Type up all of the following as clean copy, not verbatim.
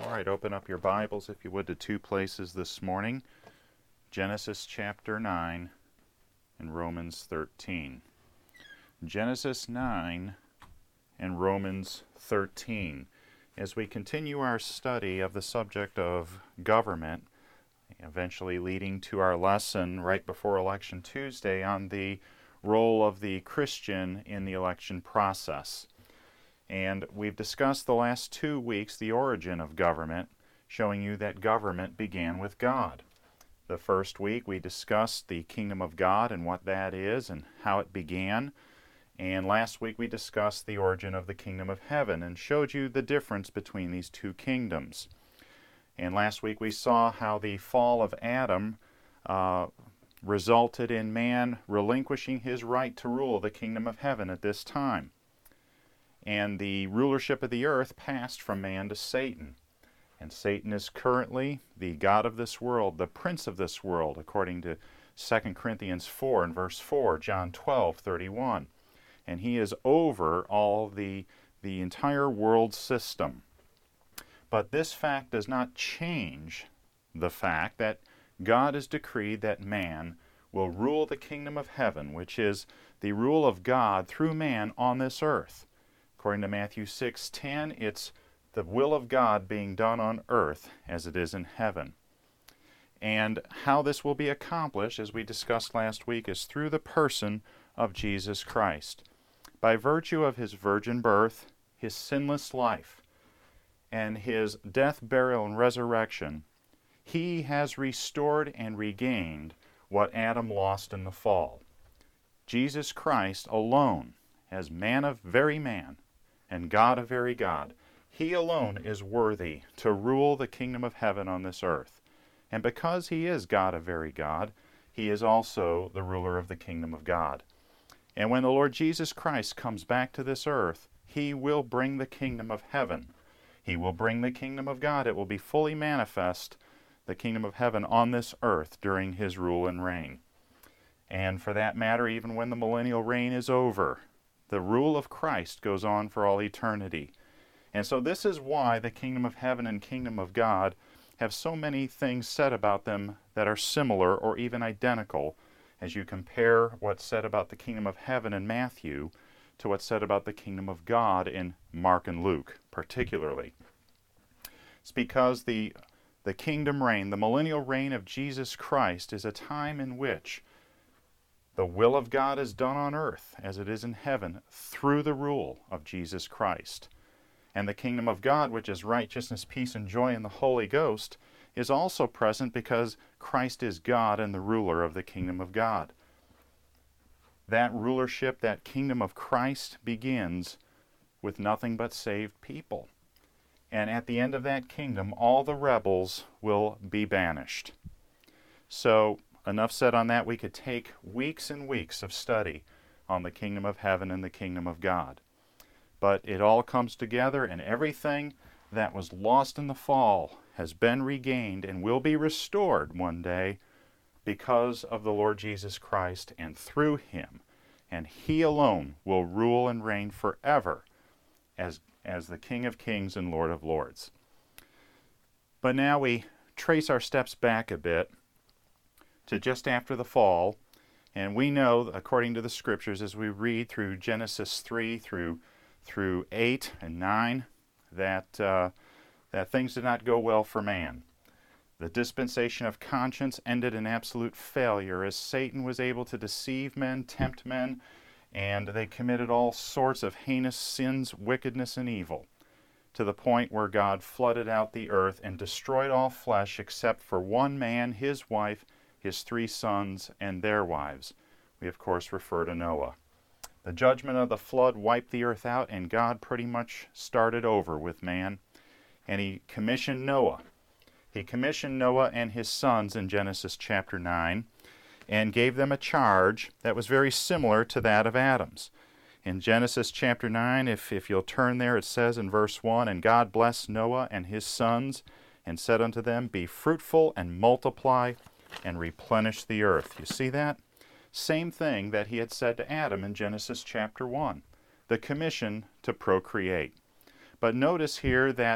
All right, open up your Bibles, if you would, to two places this morning, Genesis chapter 9 and Romans 13. Genesis 9 and Romans 13. As we continue our study of the subject of government, eventually leading to our lesson right before Election Tuesday on the role of the Christian in the election process. And we've discussed the last 2 weeks the origin of government, showing you that government began with God. The first week we discussed the kingdom of God and what that is and how it began. And last week we discussed the origin of the kingdom of heaven and showed you the difference between these two kingdoms. And last week we saw how the fall of Adam resulted in man relinquishing his right to rule the kingdom of heaven at this time. And the rulership of the earth passed from man to Satan. And Satan is currently the god of this world, the prince of this world, according to 2 Corinthians 4 and verse 4, John 12:31. And he is over all the entire world system. But this fact does not change the fact that God has decreed that man will rule the kingdom of heaven, which is the rule of God through man on this earth. According to Matthew 6:10, it's the will of God being done on earth as it is in heaven. And how this will be accomplished, as we discussed last week, is through the person of Jesus Christ. By virtue of his virgin birth, his sinless life, and his death, burial, and resurrection, he has restored and regained what Adam lost in the fall. Jesus Christ alone, as man of very man, and God of very God, he alone is worthy to rule the kingdom of heaven on this earth. And because he is God of very God, he is also the ruler of the kingdom of God. And when the Lord Jesus Christ comes back to this earth, he will bring the kingdom of heaven. He will bring the kingdom of God. It will be fully manifest, the kingdom of heaven on this earth during his rule and reign. And for that matter, even when the millennial reign is over, the rule of Christ goes on for all eternity. And so this is why the kingdom of heaven and kingdom of God have so many things said about them that are similar or even identical as you compare what's said about the kingdom of heaven in Matthew to what's said about the kingdom of God in Mark and Luke particularly. It's because the kingdom reign, the millennial reign of Jesus Christ, is a time in which the will of God is done on earth as it is in heaven through the rule of Jesus Christ. And the kingdom of God, which is righteousness, peace, and joy in the Holy Ghost, is also present because Christ is God and the ruler of the kingdom of God. That rulership, that kingdom of Christ, begins with nothing but saved people. And at the end of that kingdom, all the rebels will be banished. So, enough said on that. We could take weeks and weeks of study on the kingdom of heaven and the kingdom of God. But it all comes together, and everything that was lost in the fall has been regained and will be restored one day because of the Lord Jesus Christ and through him. And he alone will rule and reign forever as the King of Kings and Lord of Lords. But now we trace our steps back a bit to just after the fall, and we know, according to the Scriptures, as we read through Genesis 3 through 8 and 9, that things did not go well for man. The dispensation of conscience ended in absolute failure as Satan was able to deceive men, tempt men, and they committed all sorts of heinous sins, wickedness, and evil, to the point where God flooded out the earth and destroyed all flesh except for one man, his wife, his 3 sons, and their wives. We, of course, refer to Noah. The judgment of the flood wiped the earth out, and God pretty much started over with man. And he commissioned Noah. He commissioned Noah and his sons in Genesis chapter 9 and gave them a charge that was very similar to that of Adam's. In Genesis chapter 9, if you'll turn there, it says in verse 1, "And God blessed Noah and his sons and said unto them, Be fruitful and multiply and replenish the earth." You see that? Same thing that he had said to Adam in Genesis chapter 1, the commission to procreate. But notice here that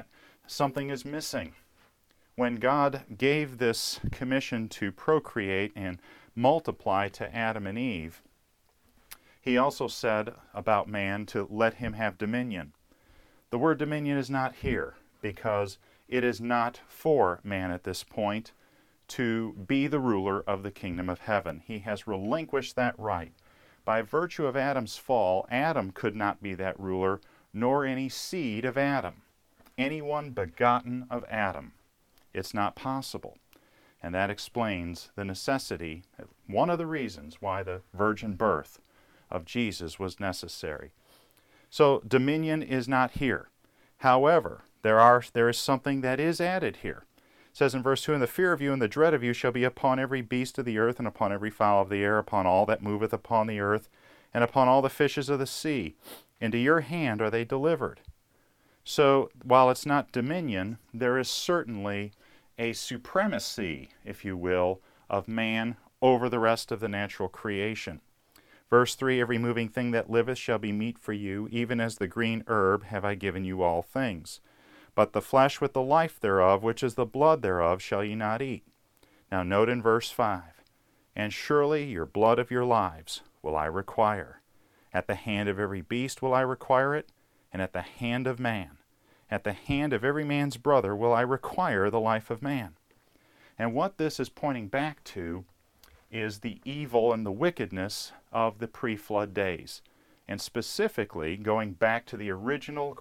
something is missing. When God gave this commission to procreate and multiply to Adam and Eve, He also said about man to let him have dominion. The word dominion is not here because it is not for man at this point to be the ruler of the kingdom of heaven. He has relinquished that right. By virtue of Adam's fall, Adam could not be that ruler, nor any seed of Adam. Anyone begotten of Adam. It's not possible. And that explains the necessity, one of the reasons why the virgin birth of Jesus was necessary. So dominion is not here. However, there is something that is added here. It says in verse 2, "And the fear of you and the dread of you shall be upon every beast of the earth, and upon every fowl of the air, upon all that moveth upon the earth, and upon all the fishes of the sea. Into your hand are they delivered." So, while it's not dominion, there is certainly a supremacy, if you will, of man over the rest of the natural creation. Verse 3, "Every moving thing that liveth shall be meat for you, even as the green herb have I given you all things. But the flesh with the life thereof, which is the blood thereof, shall ye not eat." Now note in verse 5, "And surely your blood of your lives will I require. At the hand of every beast will I require it, and at the hand of man. At the hand of every man's brother will I require the life of man." And what this is pointing back to is the evil and the wickedness of the pre-flood days, and specifically going back to the original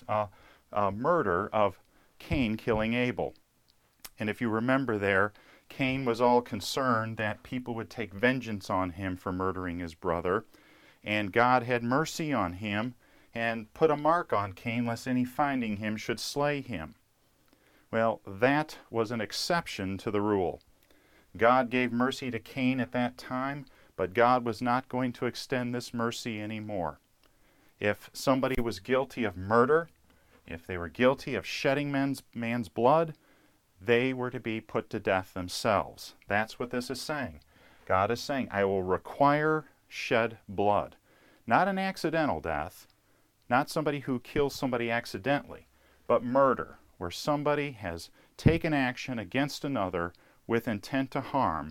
murder of Cain killing Abel. And if you remember there, Cain was all concerned that people would take vengeance on him for murdering his brother, and God had mercy on him and put a mark on Cain lest any finding him should slay him. Well, that was an exception to the rule. God gave mercy to Cain at that time, but God was not going to extend this mercy anymore. If somebody was guilty of murder, if they were guilty of shedding man's blood, they were to be put to death themselves. That's what this is saying. God is saying, I will require shed blood. Not an accidental death, not somebody who kills somebody accidentally, but murder, where somebody has taken action against another with intent to harm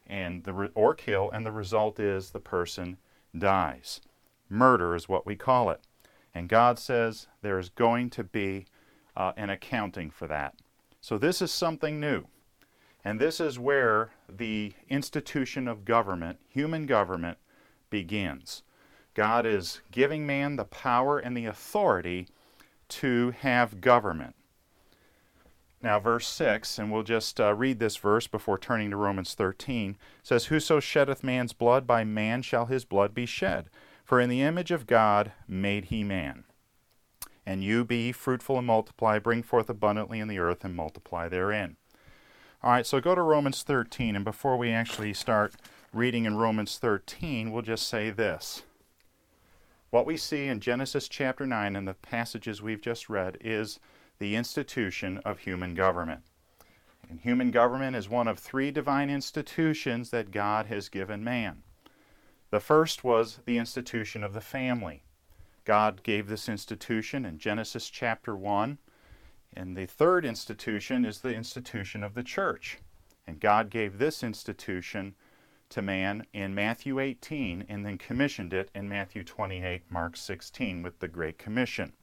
or kill, and the result is the person dies. Murder is what we call it. And God says there is going to be an accounting for that. So this is something new. And this is where the institution of government, human government, begins. God is giving man the power and the authority to have government. Now, verse 6, and we'll just read this verse before turning to Romans 13, says, "Whoso sheddeth man's blood, by man shall his blood be shed. For in the image of God made he man. And you be fruitful and multiply, bring forth abundantly in the earth, and multiply therein." All right, so go to Romans 13, and before we actually start reading in Romans 13, we'll just say this. What we see in Genesis chapter 9 and the passages we've just read is the institution of human government. And human government is one of three divine institutions that God has given man. The first was the institution of the family. God gave this institution in Genesis chapter 1. And the third institution is the institution of the church. And God gave this institution to man in Matthew 18 and then commissioned it in Matthew 28, Mark 16 with the Great Commission.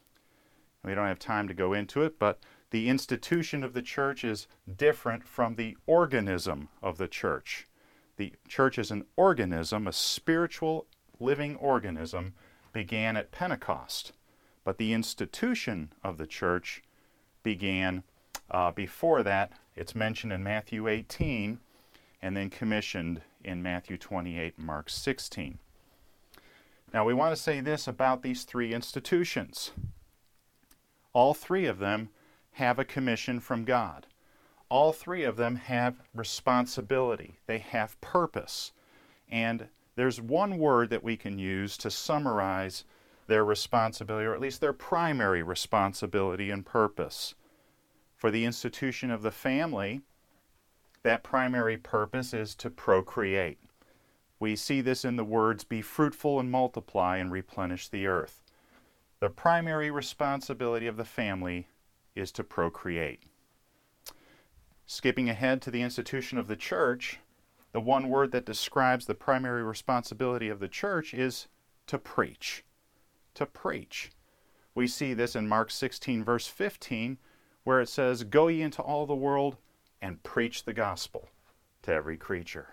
We don't have time to go into it, but the institution of the church is different from the organism of the church. The church is an organism, a spiritual living organism, began at Pentecost. But the institution of the church began before that. It's mentioned in Matthew 18 and then commissioned in Matthew 28 and Mark 16. Now we want to say this about these three institutions. All three of them have a commission from God. All three of them have responsibility. They have purpose. And there's one word that we can use to summarize their responsibility, or at least their primary responsibility and purpose. For the institution of the family, that primary purpose is to procreate. We see this in the words, "Be fruitful and multiply and replenish the earth." The primary responsibility of the family is to procreate. Skipping ahead to the institution of the church, the one word that describes the primary responsibility of the church is to preach. To preach. We see this in Mark 16, verse 15, where it says, "Go ye into all the world and preach the gospel to every creature."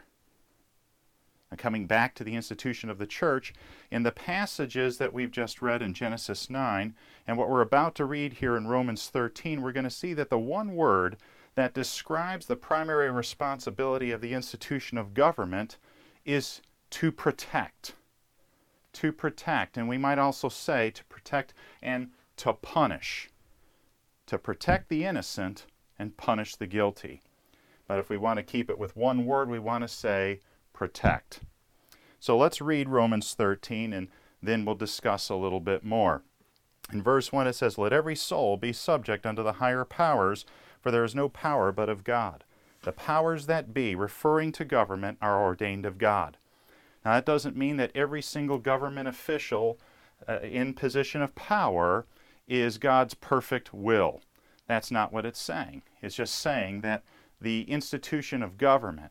And coming back to the institution of the church, in the passages that we've just read in Genesis 9, and what we're about to read here in Romans 13, we're going to see that the one word that describes the primary responsibility of the institution of government is to protect. To protect, and we might also say to protect and to punish. To protect the innocent and punish the guilty. But if we want to keep it with one word, we want to say protect. So let's read Romans 13 and then we'll discuss a little bit more. In verse 1 it says, "Let every soul be subject unto the higher powers, for there is no power but of God. The powers that be," referring to government, "are ordained of God." Now that doesn't mean that every single government official in position of power is God's perfect will. That's not what it's saying. It's just saying that the institution of government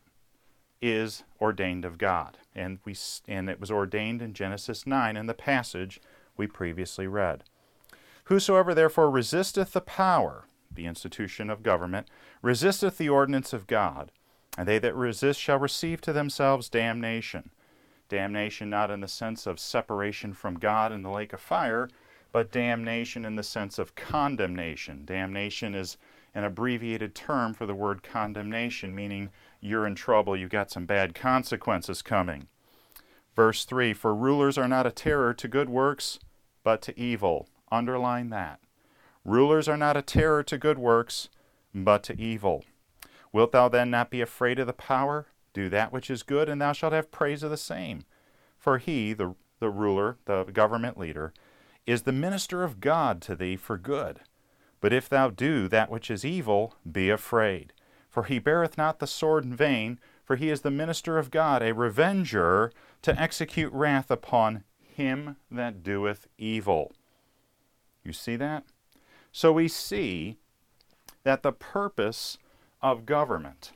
is ordained of God. And it was ordained in Genesis 9 in the passage we previously read. "Whosoever therefore resisteth the power," the institution of government, "resisteth the ordinance of God, and they that resist shall receive to themselves damnation." Damnation not in the sense of separation from God in the lake of fire, but damnation in the sense of condemnation. Damnation is an abbreviated term for the word condemnation, meaning you're in trouble, you've got some bad consequences coming. Verse 3, "For rulers are not a terror to good works, but to evil." Underline that. Rulers are not a terror to good works, but to evil. "Wilt thou then not be afraid of the power? Do that which is good, and thou shalt have praise of the same. For he," the ruler, the government leader, "is the minister of God to thee for good. But if thou do that which is evil, be afraid. For he beareth not the sword in vain, for he is the minister of God, a revenger, to execute wrath upon him that doeth evil." You see that? So we see that the purpose of government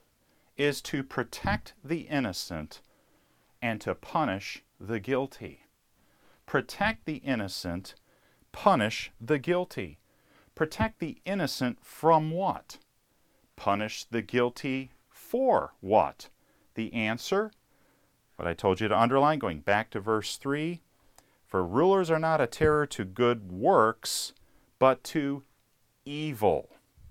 is to protect the innocent and to punish the guilty. Protect the innocent, punish the guilty. Protect the innocent from what? Punish the guilty for what? The answer, what I told you to underline, going back to verse 3, "For rulers are not a terror to good works, but to evil."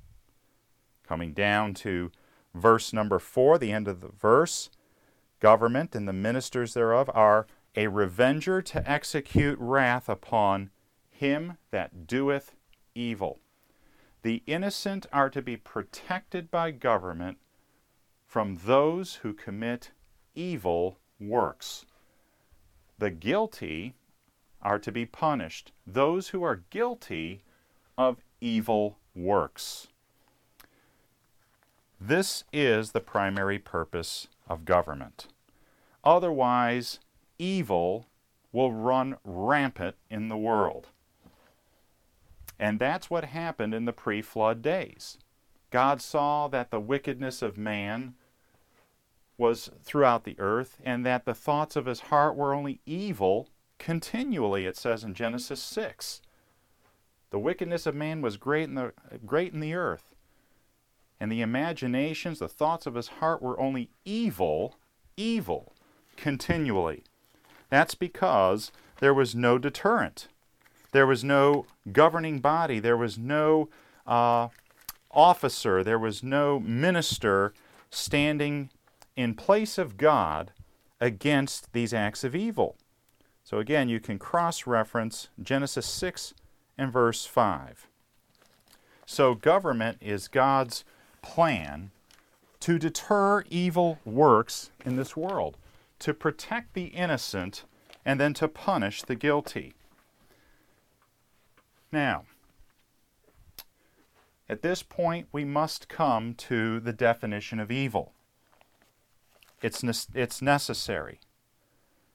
Coming down to verse number 4, the end of the verse, "Government and the ministers thereof are a revenger to execute wrath upon him that doeth evil." The innocent are to be protected by government from those who commit evil works. The guilty are to be punished, those who are guilty of evil works. This is the primary purpose of government. Otherwise, evil will run rampant in the world. And that's what happened in the pre-flood days. God saw that the wickedness of man was throughout the earth, and that the thoughts of his heart were only evil continually, it says in Genesis 6. The wickedness of man was great in the earth, and the imaginations, the thoughts of his heart were only evil continually. That's because there was no deterrent. There was no governing body. There was no officer. There was no minister standing in place of God against these acts of evil. So again, you can cross-reference Genesis 6 and verse 5. So government is God's plan to deter evil works in this world, to protect the innocent, and then to punish the guilty. Now, at this point, we must come to the definition of evil. It's necessary.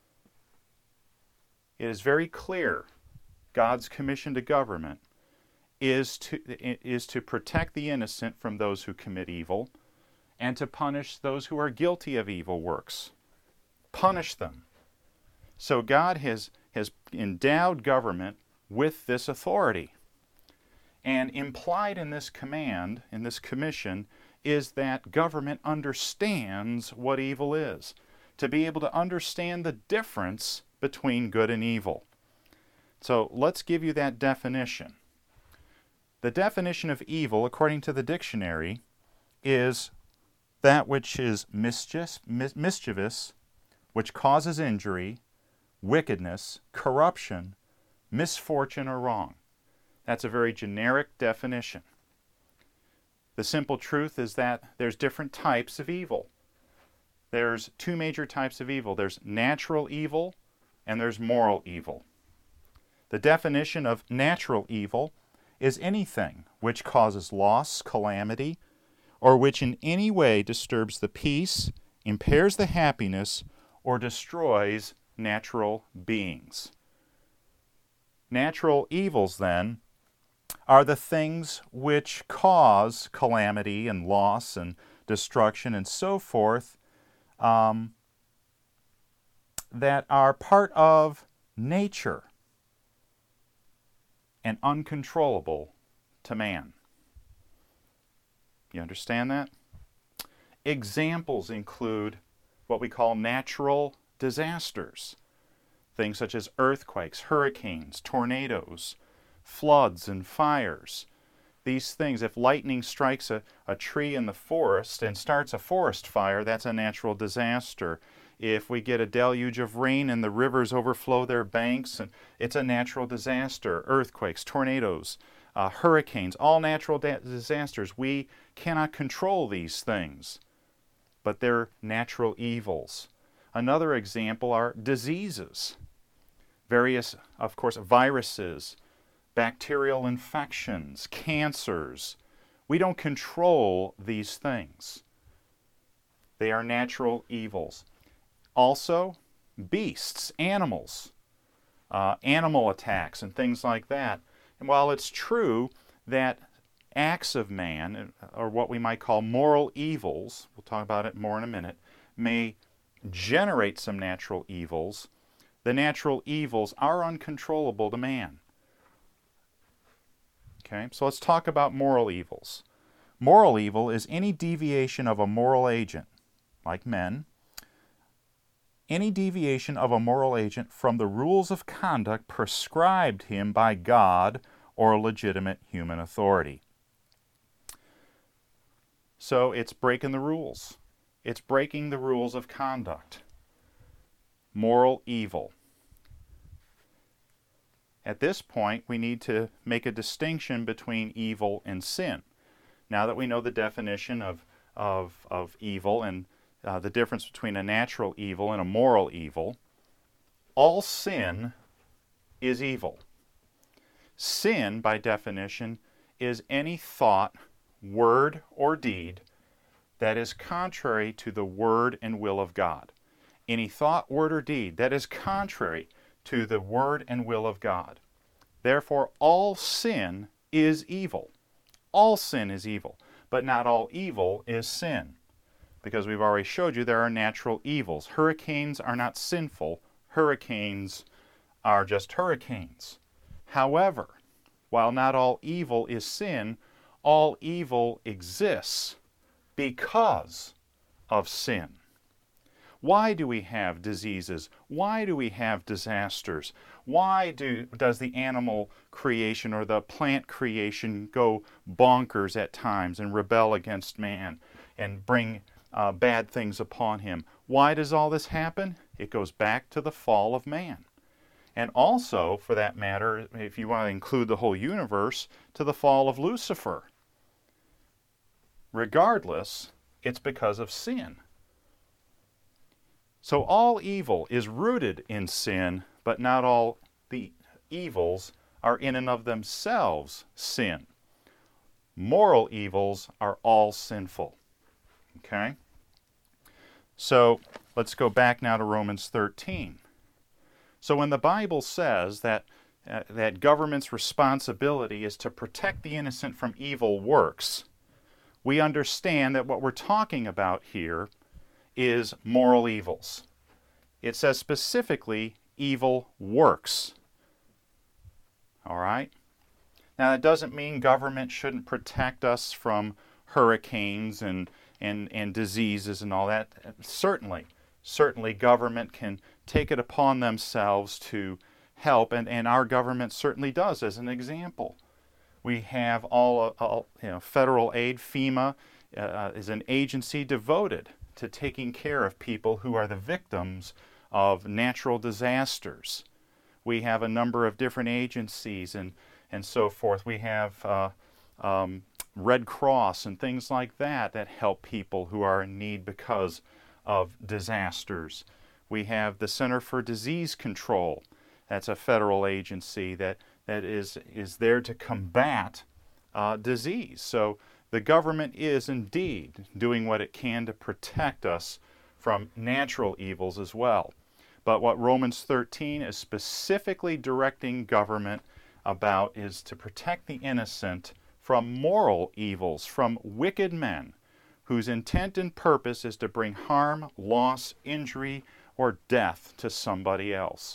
It is very clear, God's commission to government is to protect the innocent from those who commit evil, and to punish those who are guilty of evil works. Punish them. So God has endowed government with this authority. And implied in this command, in this commission, is that government understands what evil is, to be able to understand the difference between good and evil. So let's give you that definition. The definition of evil, according to the dictionary, is that which is mischievous, which causes injury, wickedness, corruption, misfortune, or wrong. That's a very generic definition. The simple truth is that there's different types of evil. There's two major types of evil. There's natural evil and there's moral evil. The definition of natural evil is anything which causes loss, calamity, or which in any way disturbs the peace, impairs the happiness, or destroys natural beings. Natural evils, then, are the things which cause calamity and loss and destruction and so forth, that are part of nature and uncontrollable to man. You understand that? Examples include what we call natural disasters. Things such as earthquakes, hurricanes, tornadoes, floods, and fires. These things, if lightning strikes a tree in the forest and starts a forest fire, that's a natural disaster. If we get a deluge of rain and the rivers overflow their banks, and it's a natural disaster. Earthquakes, tornadoes, hurricanes, all natural disasters. We cannot control these things, but they're natural evils. Another example are diseases. Various, of course, viruses, bacterial infections, cancers. We don't control these things. They are natural evils. Also, beasts, animals, animal attacks and things like that. And while it's true that acts of man, or what we might call moral evils, we'll talk about it more in a minute, may generate some natural evils, the natural evils are uncontrollable to man. Okay, so let's talk about moral evils. Moral evil is any deviation of a moral agent, like men, any deviation of a moral agent from the rules of conduct prescribed him by God or a legitimate human authority. So it's breaking the rules. It's breaking the rules of conduct. Moral evil. At this point, we need to make a distinction between evil and sin. Now that we know the definition of evil and the difference between a natural evil and a moral evil, all sin is evil. Sin, by definition, is any thought, word, or deed that is contrary to the word and will of God. Any thought, word, or deed that is contrary to the word and will of God. Therefore, all sin is evil. All sin is evil, but not all evil is sin. Because we've already showed you there are natural evils. Hurricanes are not sinful. Hurricanes are just hurricanes. However, while not all evil is sin, all evil exists because of sin. Why do we have diseases? Why do we have disasters? Why does the animal creation or the plant creation go bonkers at times and rebel against man and bring bad things upon him? Why does all this happen? It goes back to the fall of man. And also, for that matter, if you want to include the whole universe, to the fall of Lucifer. Regardless, it's because of sin. So all evil is rooted in sin, but not all the evils are in and of themselves sin. Moral evils are all sinful. Okay? So let's go back now to Romans 13. So when the Bible says that that government's responsibility is to protect the innocent from evil works, we understand that what we're talking about here is moral evils. It says specifically evil works. All right? Now, that doesn't mean government shouldn't protect us from hurricanes and diseases and all that. Certainly government can take it upon themselves to help, and our government certainly does, as an example. We have all federal aid. FEMA is an agency devoted to taking care of people who are the victims of natural disasters. We have a number of different agencies and so forth. We have Red Cross and things like that help people who are in need because of disasters. We have the Center for Disease Control. That's a federal agency that is there to combat disease. So the government is indeed doing what it can to protect us from natural evils as well. But what Romans 13 is specifically directing government about is to protect the innocent from moral evils, from wicked men whose intent and purpose is to bring harm, loss, injury, or death to somebody else.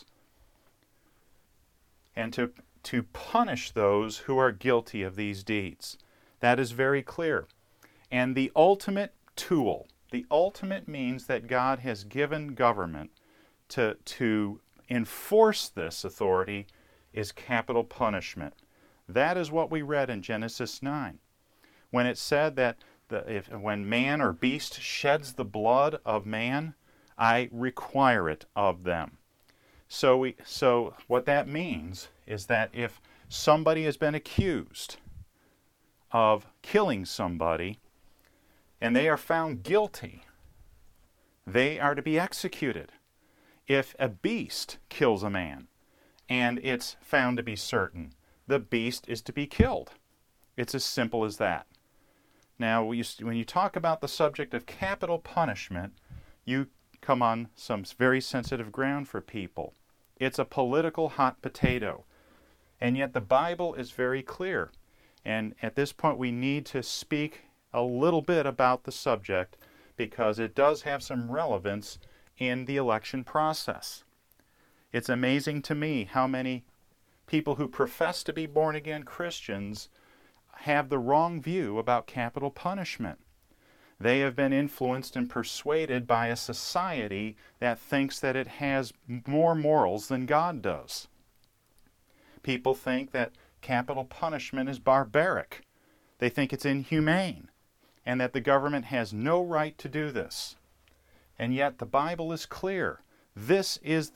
And to punish those who are guilty of these deeds. That is very clear. And the ultimate tool, the ultimate means that God has given government to enforce this authority is capital punishment. That is what we read in Genesis 9. When it said that when man or beast sheds the blood of man, I require it of them. So what that means is that if somebody has been accused of killing somebody and they are found guilty, they are to be executed. If a beast kills a man and it's found to be certain, the beast is to be killed. It's as simple as that. Now, when you talk about the subject of capital punishment, you come on some very sensitive ground for people. It's a political hot potato. And yet the Bible is very clear. And at this point we need to speak a little bit about the subject because it does have some relevance in the election process. It's amazing to me how many people who profess to be born-again Christians have the wrong view about capital punishment. They have been influenced and persuaded by a society that thinks that it has more morals than God does. People think that capital punishment is barbaric. They think it's inhumane, and that the government has no right to do this. And yet the Bible is clear. This is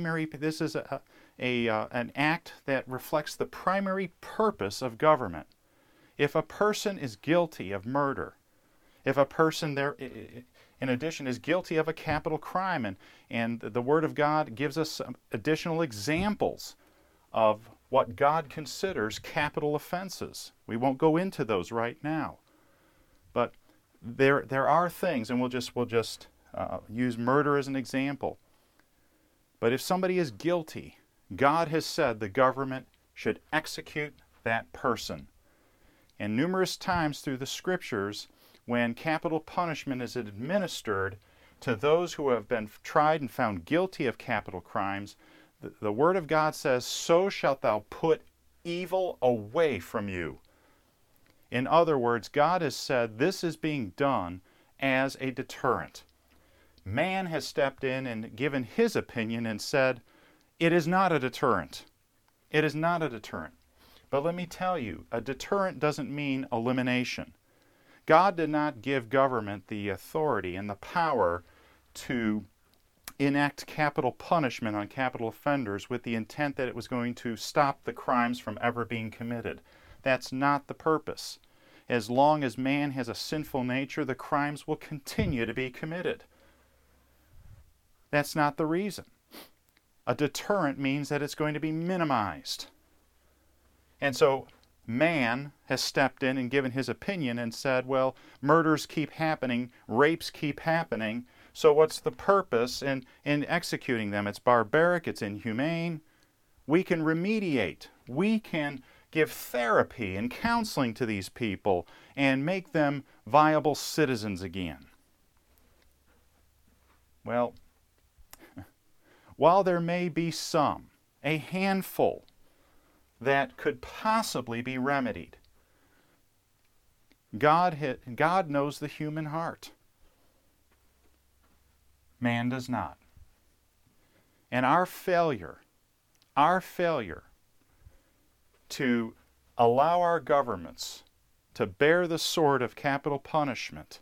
an act that reflects the primary purpose of government. If a person is guilty of murder, if a person there, in addition, is guilty of a capital crime, and the Word of God gives us some additional examples of what God considers capital offenses. We won't go into those right now. But there are things, and we'll just use murder as an example. But if somebody is guilty, God has said the government should execute that person. And numerous times through the Scriptures, when capital punishment is administered to those who have been tried and found guilty of capital crimes, the Word of God says, "So shalt thou put evil away from you." In other words, God has said this is being done as a deterrent. Man has stepped in and given his opinion and said, it is not a deterrent. It is not a deterrent. But let me tell you, a deterrent doesn't mean elimination. God did not give government the authority and the power to enact capital punishment on capital offenders with the intent that it was going to stop the crimes from ever being committed. That's not the purpose. As long as man has a sinful nature, the crimes will continue to be committed. That's not the reason. A deterrent means that it's going to be minimized. And so man has stepped in and given his opinion and said, well, murders keep happening, rapes keep happening, so what's the purpose in executing them? It's barbaric, it's inhumane. We can remediate. We can give therapy and counseling to these people and make them viable citizens again. Well, while there may be some, a handful, that could possibly be remedied, God knows the human heart. Man does not. And our failure to allow our governments to bear the sword of capital punishment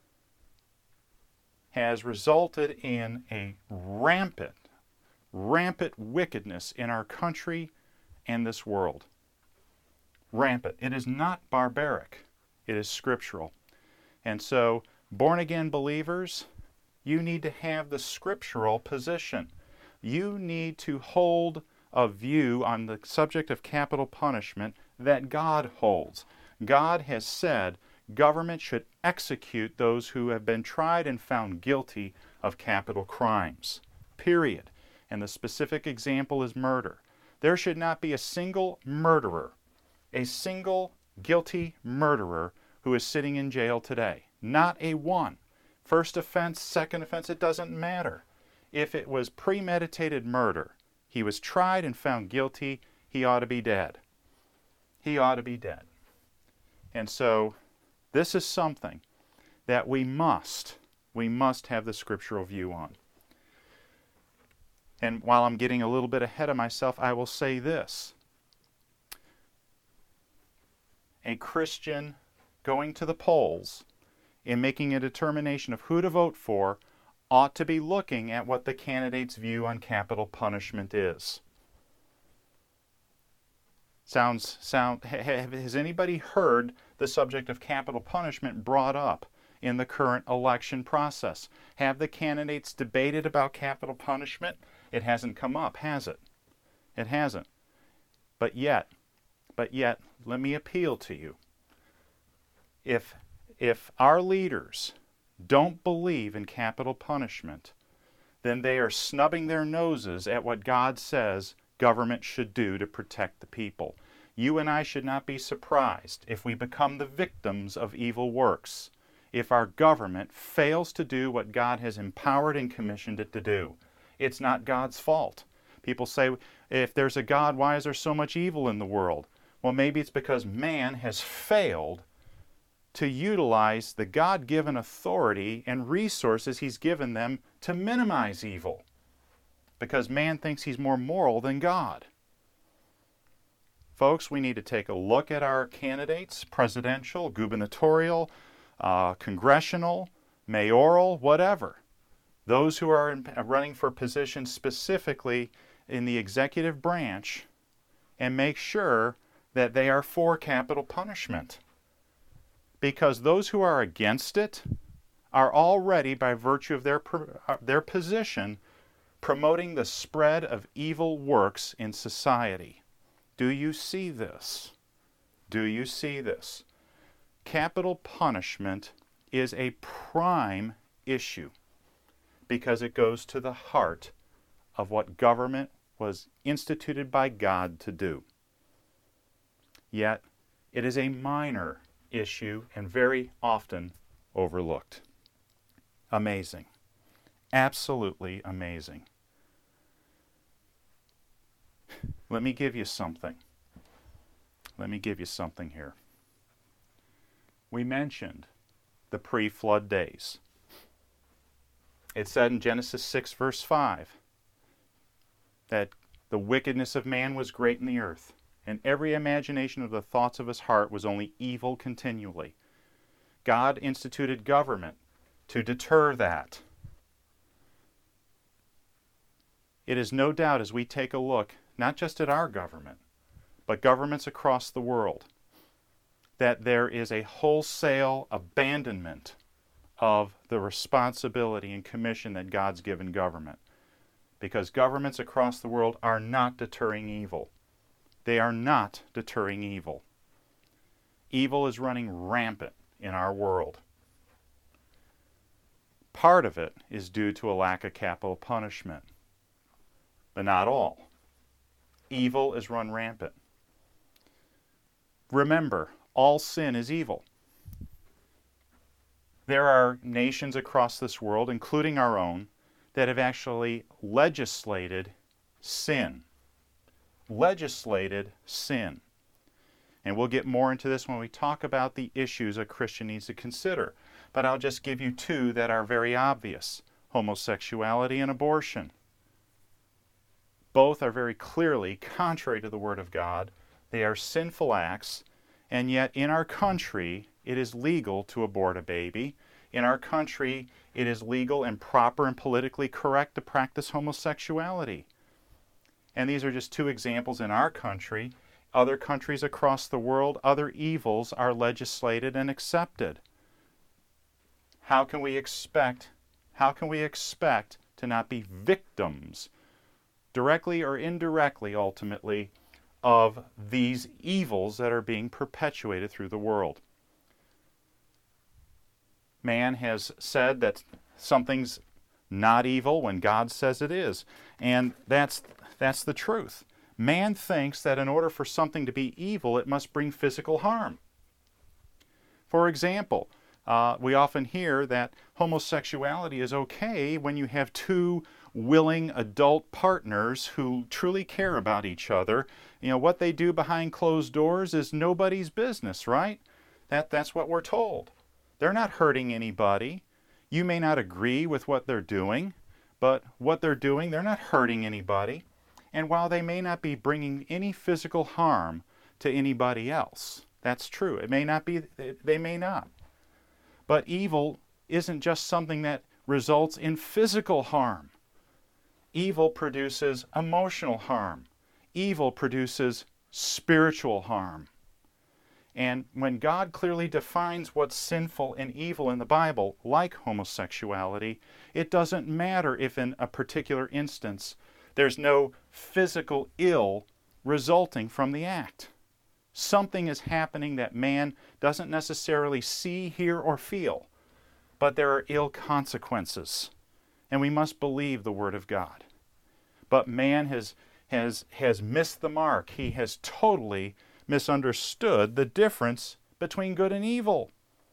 has resulted in a rampant wickedness in our country and this world. Rampant. It is not barbaric. It is scriptural. And so, born-again believers, you need to have the scriptural position. You need to hold a view on the subject of capital punishment that God holds. God has said government should execute those who have been tried and found guilty of capital crimes. Period. And the specific example is murder. There should not be a single murderer, a single guilty murderer who is sitting in jail today. Not a one. First offense, second offense, it doesn't matter. If it was premeditated murder, he was tried and found guilty, he ought to be dead. He ought to be dead. And so, this is something that we must have the scriptural view on. And while I'm getting a little bit ahead of myself, I will say this. A Christian going to the polls and making a determination of who to vote for ought to be looking at what the candidate's view on capital punishment is. Has anybody heard the subject of capital punishment brought up in the current election process? Have the candidates debated about capital punishment? It hasn't come up, has it? It hasn't. But yet, let me appeal to you. If our leaders don't believe in capital punishment, then they are snubbing their noses at what God says government should do to protect the people. You and I should not be surprised if we become the victims of evil works, if our government fails to do what God has empowered and commissioned it to do. It's not God's fault. People say, if there's a God, why is there so much evil in the world? Well, maybe it's because man has failed to utilize the God-given authority and resources He's given them to minimize evil. Because man thinks he's more moral than God. Folks, we need to take a look at our candidates, presidential, gubernatorial, congressional, mayoral, whatever. Those who are running for positions specifically in the executive branch, and make sure that they are for capital punishment. Because those who are against it are already, by virtue of their position, promoting the spread of evil works in society. Do you see this? Do you see this? Capital punishment is a prime issue because it goes to the heart of what government was instituted by God to do. Yet, it is a minor issue and very often overlooked. Amazing. Absolutely amazing. Let me give you something. Let me give you something here. We mentioned the pre-flood days. It said in Genesis 6 verse 5 that the wickedness of man was great in the earth, and every imagination of the thoughts of his heart was only evil continually. God instituted government to deter that. It is no doubt, as we take a look, not just at our government, but governments across the world, that there is a wholesale abandonment of the responsibility and commission that God's given government. Because governments across the world are not deterring evil. They are not deterring evil. Evil is running rampant in our world. Part of it is due to a lack of capital punishment, but not all. evil is run rampant. Remember, all sin is evil. There are nations across this world, including our own, that have actually legislated sin. Legislated sin. And we'll get more into this when we talk about the issues a Christian needs to consider. But I'll just give you two that are very obvious: homosexuality and abortion. Both are very clearly contrary to the Word of God. They are sinful acts, and yet in our country it is legal to abort a baby. In our country it is legal and proper and politically correct to practice homosexuality. And these are just two examples in our country. Other countries across the world, other evils are legislated and accepted. How can we expect to not be victims, directly or indirectly, ultimately, of these evils that are being perpetuated through the world? Man has said that something's not evil when God says it is, and that's the truth. Man thinks that in order for something to be evil, it must bring physical harm. For example, we often hear that homosexuality is okay when you have two willing adult partners who truly care about each other. You know, what they do behind closed doors is nobody's business, right? That's what we're told. They're not hurting anybody. You may not agree with what they're doing, but what they're doing, they're not hurting anybody. And while they may not be bringing any physical harm to anybody else, that's true. It may not be, they may not. But evil isn't just something that results in physical harm. Evil produces emotional harm. Evil produces spiritual harm. And when God clearly defines what's sinful and evil in the Bible, like homosexuality, it doesn't matter if in a particular instance there's no physical ill resulting from the act. Something is happening that man doesn't necessarily see, hear, or feel, but there are ill consequences, and we must believe the Word of God. But man has missed the mark. He has totally misunderstood the difference between good and evil.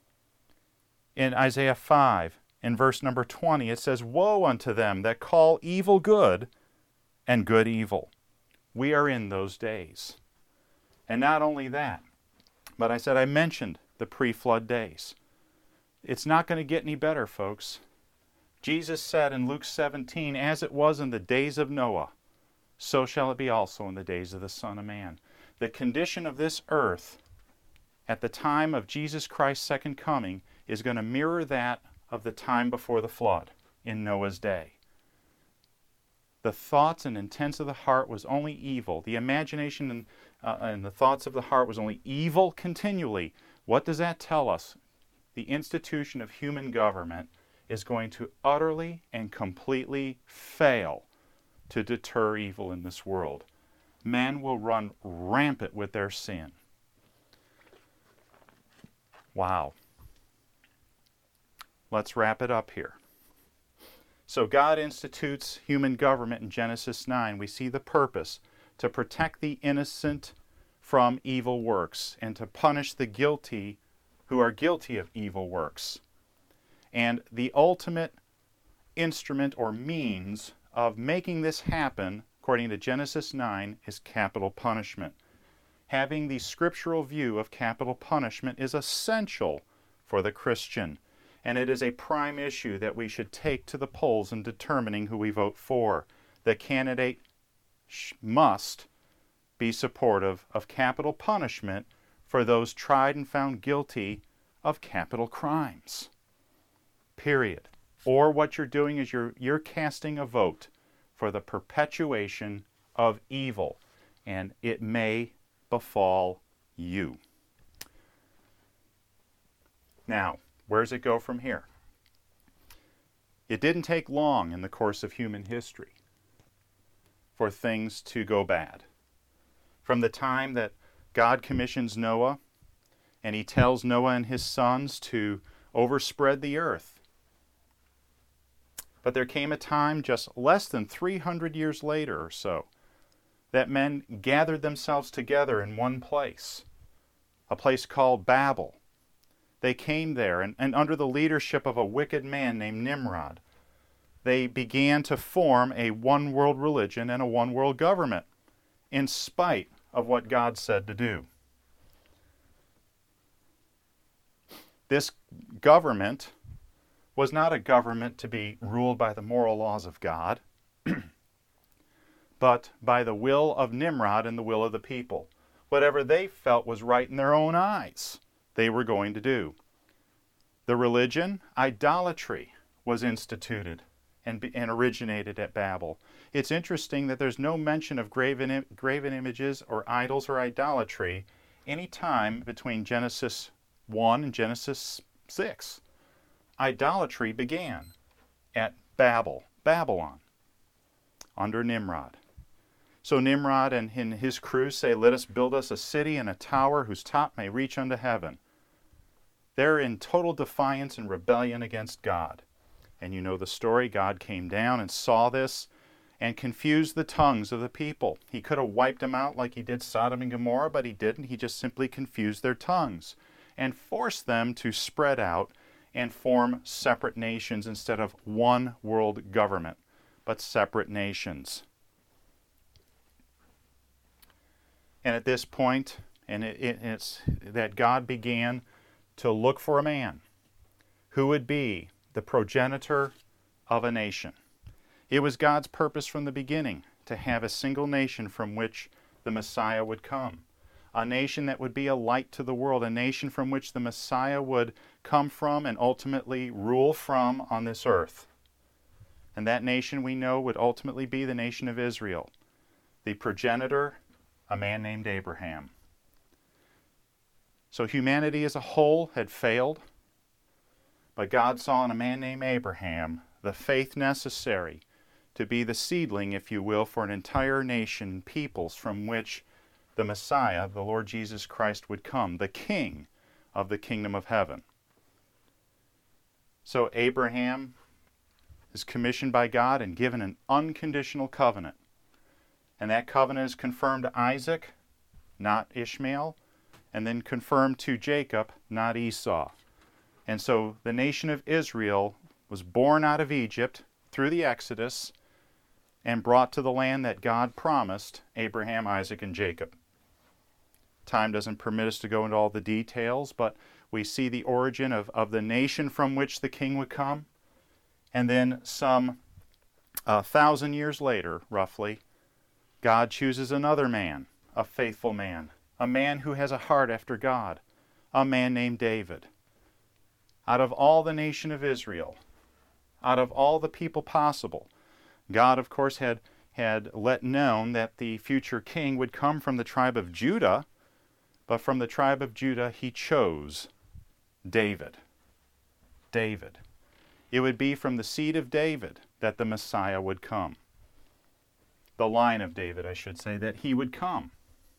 In Isaiah 5, in verse number 20, it says, "Woe unto them that call evil good and good evil." We are in those days. And not only that, but I mentioned the pre-flood days. It's not going to get any better, folks. Jesus said in Luke 17, "As it was in the days of Noah, so shall it be also in the days of the Son of Man." The condition of this earth at the time of Jesus Christ's second coming is going to mirror that of the time before the flood in Noah's day. The thoughts and intents of the heart was only evil. The imagination and the thoughts of the heart was only evil continually. What does that tell us? The institution of human government is going to utterly and completely fail to deter evil in this world. Men will run rampant with their sin. Wow. Let's wrap it up here. So God institutes human government in Genesis 9. We see the purpose: to protect the innocent from evil works and to punish the guilty who are guilty of evil works. And the ultimate instrument or means of making this happen, according to Genesis 9, is capital punishment. Having the scriptural view of capital punishment is essential for the Christian, and it is a prime issue that we should take to the polls in determining who we vote for. The candidate must be supportive of capital punishment for those tried and found guilty of capital crimes. Period. Or what you're doing is you're casting a vote for the perpetuation of evil, and it may befall you. Now, where does it go from here? It didn't take long in the course of human history for things to go bad. From the time that God commissions Noah, and he tells Noah and his sons to overspread the earth. But there came a time just less than 300 years later or so that men gathered themselves together in one place, a place called Babel. They came there, and under the leadership of a wicked man named Nimrod, they began to form a one-world religion and a one-world government, in spite of what God said to do. This government was not a government to be ruled by the moral laws of God, but by the will of Nimrod and the will of the people. Whatever they felt was right in their own eyes, they were going to do. The religion, idolatry, was instituted and originated at Babel. It's interesting that there's no mention of graven images or idols or idolatry any time between Genesis 1 and Genesis 6. Idolatry began at Babylon, under Nimrod. So Nimrod and his crew say, "Let us build us a city and a tower whose top may reach unto heaven." They're in total defiance and rebellion against God. And you know the story. God came down and saw this and confused the tongues of the people. He could have wiped them out like he did Sodom and Gomorrah, but he didn't. He just simply confused their tongues and forced them to spread out and form separate nations instead of one world government, but separate nations. And at this point, it's that God began to look for a man who would be the progenitor of a nation. It was God's purpose from the beginning to have a single nation from which the Messiah would come. A nation that would be a light to the world, a nation from which the Messiah would come from and ultimately rule from on this earth. And that nation, we know, would ultimately be the nation of Israel. The progenitor, a man named Abraham. So humanity as a whole had failed, but God saw in a man named Abraham the faith necessary to be the seedling, if you will, for an entire nation, peoples from which the Messiah, the Lord Jesus Christ, would come, the King of the kingdom of heaven. So Abraham is commissioned by God and given an unconditional covenant. And that covenant is confirmed to Isaac, not Ishmael, and then confirmed to Jacob, not Esau. And so the nation of Israel was born out of Egypt through the Exodus and brought to the land that God promised Abraham, Isaac, and Jacob. Time doesn't permit us to go into all the details, but we see the origin of the nation from which the king would come. And then some 1,000 years later, roughly, God chooses another man, a faithful man, a man who has a heart after God, a man named David. Out of all the nation of Israel, out of all the people possible, God, of course, had let known that the future king would come from the tribe of Judah, but from the tribe of Judah he chose David. David. It would be from the seed of David that the Messiah would come. The line of David, I should say, that he would come.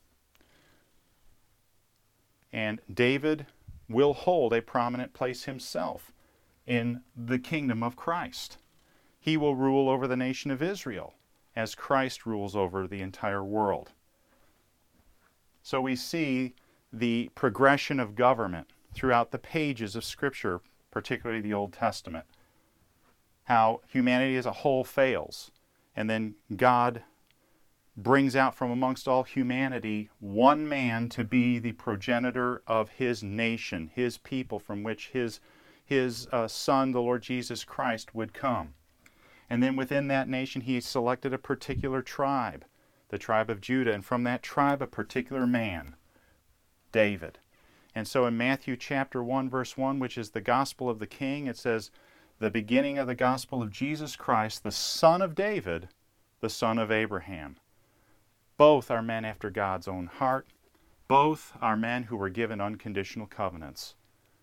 And David will hold a prominent place himself in the kingdom of Christ. He will rule over the nation of Israel as Christ rules over the entire world. So we see the progression of government throughout the pages of Scripture, particularly the Old Testament. How humanity as a whole fails, and then God brings out from amongst all humanity one man to be the progenitor of his nation, his people, from which his Son, the Lord Jesus Christ, would come. And then within that nation he selected a particular tribe, the tribe of Judah, and from that tribe a particular man, David. And so in Matthew chapter 1, verse 1, which is the gospel of the King, it says, the beginning of the gospel of Jesus Christ, the son of David, the son of Abraham. Both are men after God's own heart. Both are men who were given unconditional covenants.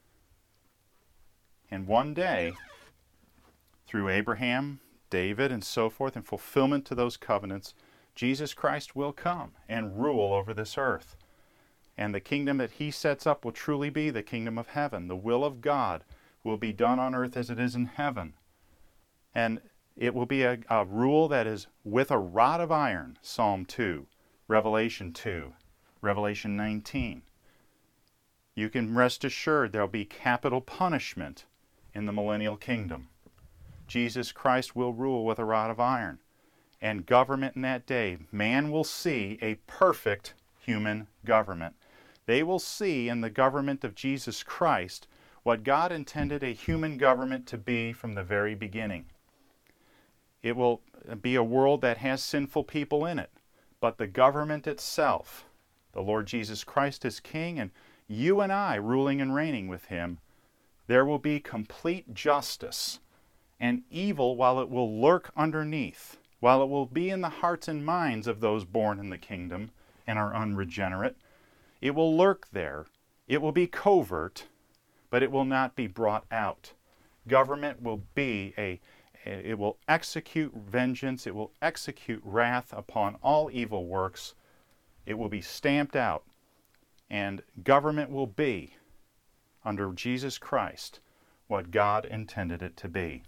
And one day, through Abraham, David, and so forth, in fulfillment to those covenants, Jesus Christ will come and rule over this earth. And the kingdom that he sets up will truly be the kingdom of heaven. The will of God will be done on earth as it is in heaven. And it will be a rule that is with a rod of iron, Psalm 2. Revelation 2, Revelation 19. You can rest assured there'll be capital punishment in the millennial kingdom. Jesus Christ will rule with a rod of iron. And government in that day, man will see a perfect human government. They will see in the government of Jesus Christ what God intended a human government to be from the very beginning. It will be a world that has sinful people in it, but the government itself, the Lord Jesus Christ as King, and you and I ruling and reigning with Him, there will be complete justice. And evil, while it will lurk underneath, while it will be in the hearts and minds of those born in the kingdom and are unregenerate, it will lurk there. It will be covert, but it will not be brought out. Government will be it will execute vengeance, it will execute wrath upon all evil works. It will be stamped out, and government will be, under Jesus Christ, what God intended it to be.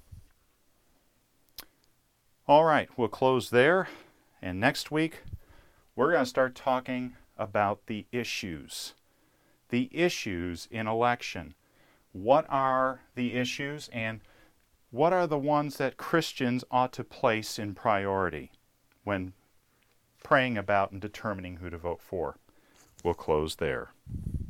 All right, we'll close there, and next week we're going to start talking about the issues in election. What are the issues, and what are the ones that Christians ought to place in priority when praying about and determining who to vote for? We'll close there.